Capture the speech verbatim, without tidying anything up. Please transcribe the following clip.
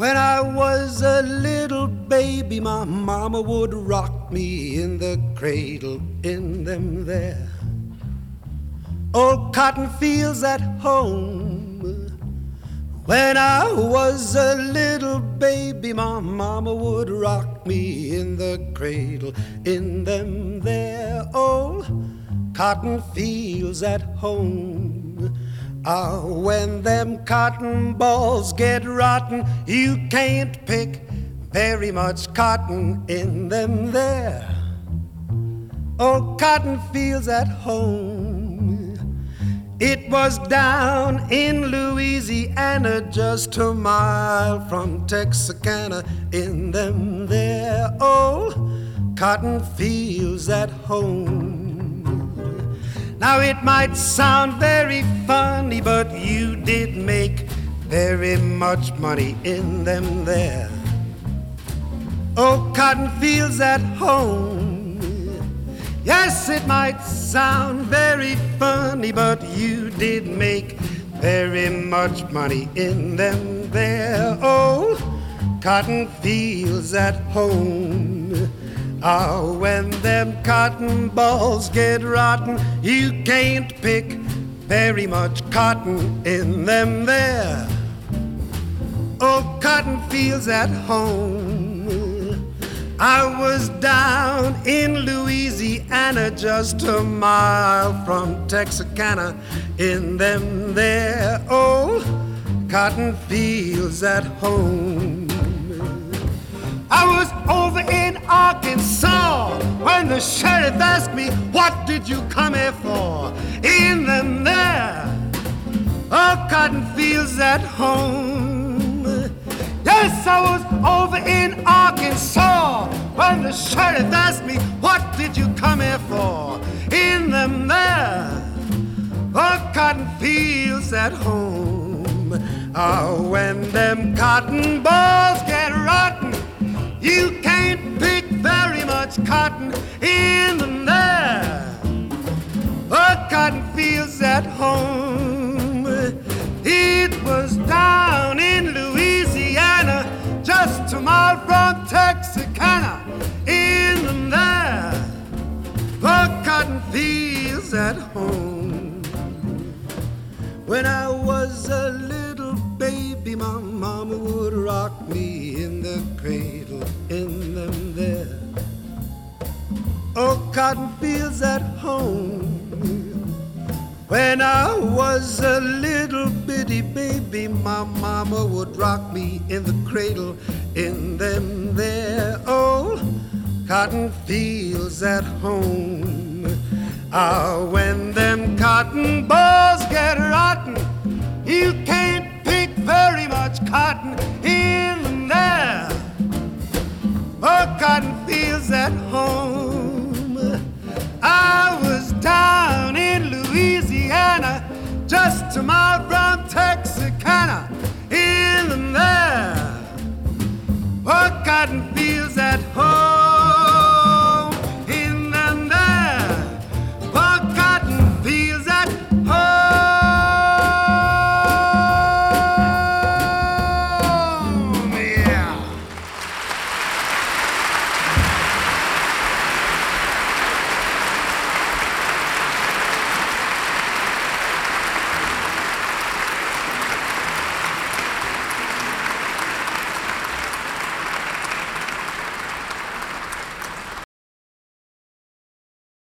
When I was a little baby, my mama would rock me in the cradle in them there old cotton fields at home. When I was a little baby, my mama would rock me in the cradle in them there old cotton fields at home. Ah, when them cotton balls get rotten, you can't pick very much cotton in them there old cotton fields at home. It was down in Louisiana, just a mile from Texarkana, in them there old cotton fields at home. Now it might sound very funny, but you did make very much money in them there old cotton fields at home. Yes, it might sound very funny, but you did make very much money in them there old cotton fields at home. Ah, when them cotton balls get rotten, you can't pick very much cotton in them there old cotton fields at home. I was down in Louisiana, just a mile from Texarkana, in them there old cotton fields at home. I was over in Arkansas when the sheriff asked me, what did you come here for? In them there old cotton fields at home. Yes, I was over in Arkansas when the sheriff asked me, what did you come here for? In them there old cotton fields at home. Oh, when them cotton balls get rotten, you can't pick very much cotton in them there old cotton fields at home. It was down in Louisiana, just a mile from Texarkana, in them there old cotton fields at home. When I was a little baby, my mama would rock me in the cradle in them there old cotton fields at home. When I was a little bitty baby, my mama would rock me in the cradle in them there old cotton fields at home. Ah, when them cotton balls get rotten, you can't pick very much cotton in them there old cotton fields at home. I was down in Louisiana, just a mile from Texarkana, in them there old cotton fields at home.